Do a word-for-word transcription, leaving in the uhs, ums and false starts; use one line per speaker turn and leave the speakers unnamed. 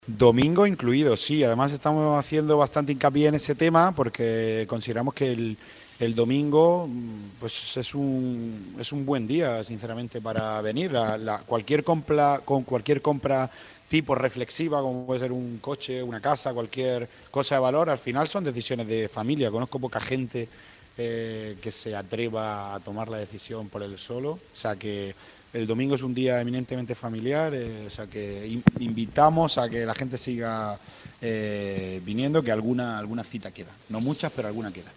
Domingo incluido, sí. Además estamos haciendo bastante hincapié en ese tema porque consideramos que el, el domingo mm, pues es un, es un buen día, sinceramente, para venir. La, la- cualquier compra, con cualquier compra tipo reflexiva, como puede ser un coche, una casa, cualquier cosa de valor, al final son decisiones de familia. Conozco poca gente eh, que se atreva a tomar la decisión por él solo. O sea que el domingo es un día eminentemente familiar, eh, o sea que in- invitamos a que la gente siga eh, viniendo, que alguna, alguna cita queda. No muchas, pero alguna queda.